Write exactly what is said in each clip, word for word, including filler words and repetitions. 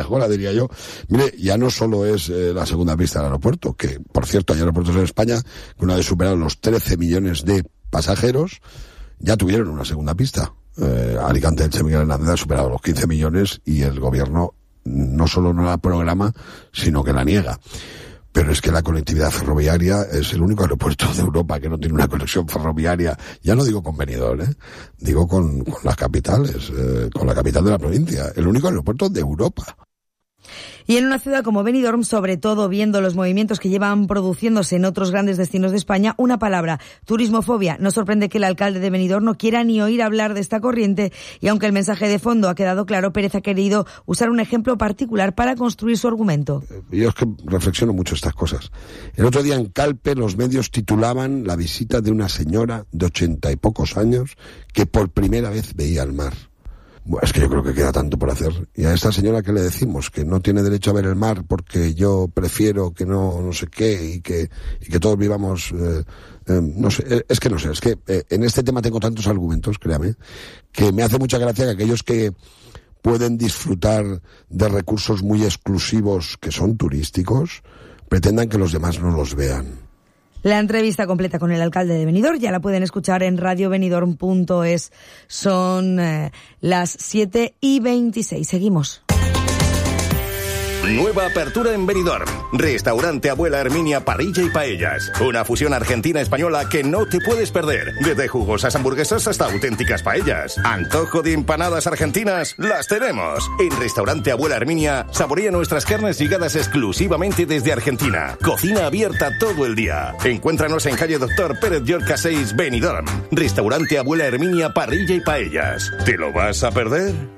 Coca-Cola, diría yo. Mire, ya no solo es eh, la segunda pista del aeropuerto, que, por cierto, hay aeropuertos en España que una vez superaron los trece millones de pasajeros, ya tuvieron una segunda pista. Eh, Alicante Elche Miguel Hernández ha superado los quince millones y el gobierno no solo no la programa, sino que la niega. Pero es que la conectividad ferroviaria es el único aeropuerto de Europa que no tiene una conexión ferroviaria, ya no digo con Benidorm, ¿eh? digo con, con las capitales, eh, con la capital de la provincia, el único aeropuerto de Europa. Y en una ciudad como Benidorm, sobre todo viendo los movimientos que llevan produciéndose en otros grandes destinos de España, una palabra, turismofobia. No sorprende que el alcalde de Benidorm no quiera ni oír hablar de esta corriente y aunque el mensaje de fondo ha quedado claro, Pérez ha querido usar un ejemplo particular para construir su argumento. Yo es que reflexiono mucho estas cosas. El otro día en Calpe los medios titulaban la visita de una señora de ochenta y pocos años que por primera vez veía el mar. Bueno, es que yo creo que queda tanto por hacer. Y a esta señora, ¿qué le decimos? Que no tiene derecho a ver el mar porque yo prefiero que no, no sé qué, y que, y que todos vivamos, eh, eh, no sé, es que no sé, es que eh, en este tema tengo tantos argumentos, créame, que me hace mucha gracia que aquellos que pueden disfrutar de recursos muy exclusivos que son turísticos, pretendan que los demás no los vean. La entrevista completa con el alcalde de Benidorm ya la pueden escuchar en radio benidorm punto es. Son eh, las siete y veintiséis. Seguimos. Nueva apertura en Benidorm. Restaurante Abuela Herminia Parrilla y Paellas. Una fusión argentina-española que no te puedes perder. Desde jugosas hamburguesas hasta auténticas paellas. Antojo de empanadas argentinas, las tenemos. En Restaurante Abuela Herminia saborea nuestras carnes llegadas exclusivamente desde Argentina. Cocina abierta todo el día. Encuéntranos en calle Doctor Pérez Llorca seis, Benidorm. Restaurante Abuela Herminia Parrilla y Paellas. ¿Te lo vas a perder?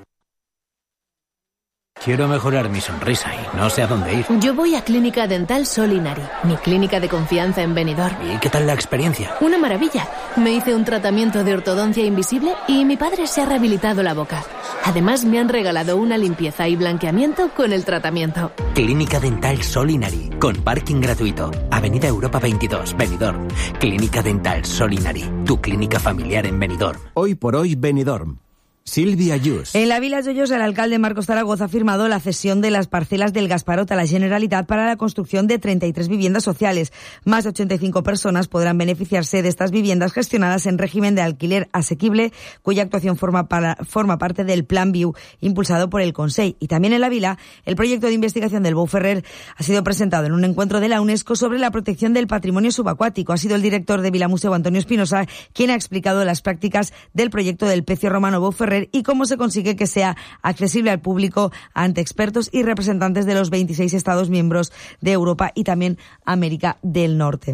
Quiero mejorar mi sonrisa y no sé a dónde ir. Yo voy a Clínica Dental Solinari, mi clínica de confianza en Benidorm. ¿Y qué tal la experiencia? Una maravilla. Me hice un tratamiento de ortodoncia invisible y mi padre se ha rehabilitado la boca. Además, me han regalado una limpieza y blanqueamiento con el tratamiento. Clínica Dental Solinari, con parking gratuito. Avenida Europa veintidós, Benidorm. Clínica Dental Solinari, tu clínica familiar en Benidorm. Hoy por hoy, Benidorm. Silvia Yus. En la Vila Joyos, el alcalde Marcos Zaragoza ha firmado la cesión de las parcelas del Gasparot a la Generalitat para la construcción de treinta y tres viviendas sociales. Más de ochenta y cinco personas podrán beneficiarse de estas viviendas gestionadas en régimen de alquiler asequible, cuya actuación forma, para, forma parte del Plan Viu impulsado por el Consell. Y también en la Vila, el proyecto de investigación del Bou Ferrer ha sido presentado en un encuentro de la UNESCO sobre la protección del patrimonio subacuático. Ha sido el director de Vila Museo, Antonio Espinosa, quien ha explicado las prácticas del proyecto del pecio romano Bou Ferrer y cómo se consigue que sea accesible al público ante expertos y representantes de los veintiséis Estados miembros de Europa y también América del Norte.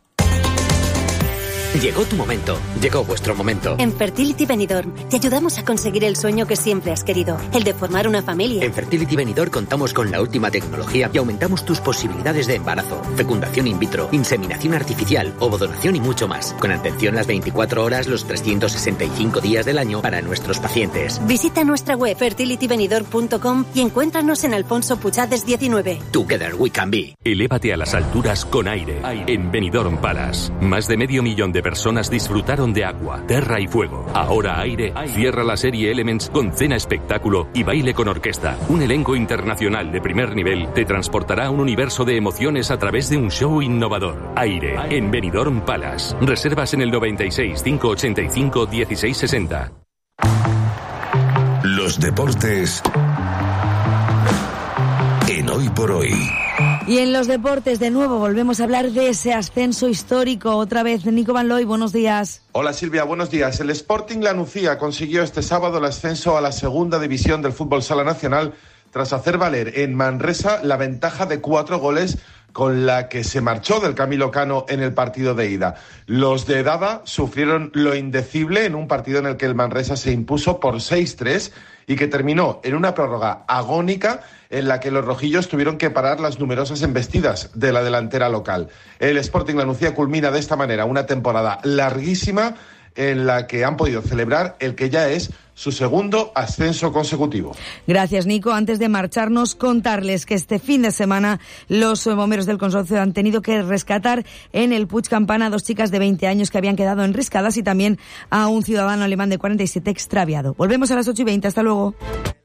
Llegó tu momento, llegó vuestro momento. En Fertility Benidorm te ayudamos a conseguir el sueño que siempre has querido, el de formar una familia. En Fertility Benidorm contamos con la última tecnología y aumentamos tus posibilidades de embarazo, fecundación in vitro, inseminación artificial, ovodonación y mucho más. Con atención las veinticuatro horas, los trescientos sesenta y cinco días del año para nuestros pacientes. Visita nuestra web fertility benidorm punto com y encuéntranos en Alfonso Puchades diecinueve. Together we can be. Elévate a las alturas con aire. En Benidorm Palace. Más de medio millón de personas disfrutaron de agua, tierra y fuego. Ahora Aire cierra la serie Elements con cena espectáculo y baile con orquesta. Un elenco internacional de primer nivel te transportará a un universo de emociones a través de un show innovador. Aire, en Benidorm Palace. Reservas en el noventa y seis, quinientos ochenta y cinco, dieciséis sesenta. Los deportes en Hoy por Hoy. Y en los deportes, de nuevo, volvemos a hablar de ese ascenso histórico. Otra vez, Nico Van Looy, buenos días. Hola Silvia, buenos días. El Sporting La Nucía consiguió este sábado el ascenso a la segunda división del fútbol sala nacional tras hacer valer en Manresa la ventaja de cuatro goles con la que se marchó del Camilo Cano en el partido de ida. Los de Dada sufrieron lo indecible en un partido en el que el Manresa se impuso por seis tres y que terminó en una prórroga agónica en la que los rojillos tuvieron que parar las numerosas embestidas de la delantera local. El Sporting La Nucía culmina de esta manera una temporada larguísima en la que han podido celebrar el que ya es su segundo ascenso consecutivo. Gracias, Nico. Antes de marcharnos, contarles que este fin de semana los bomberos del consorcio han tenido que rescatar en el Puig Campana a dos chicas de veinte años que habían quedado enriscadas y también a un ciudadano alemán de cuarenta y siete extraviado. Volvemos a las ocho y veinte. Hasta luego.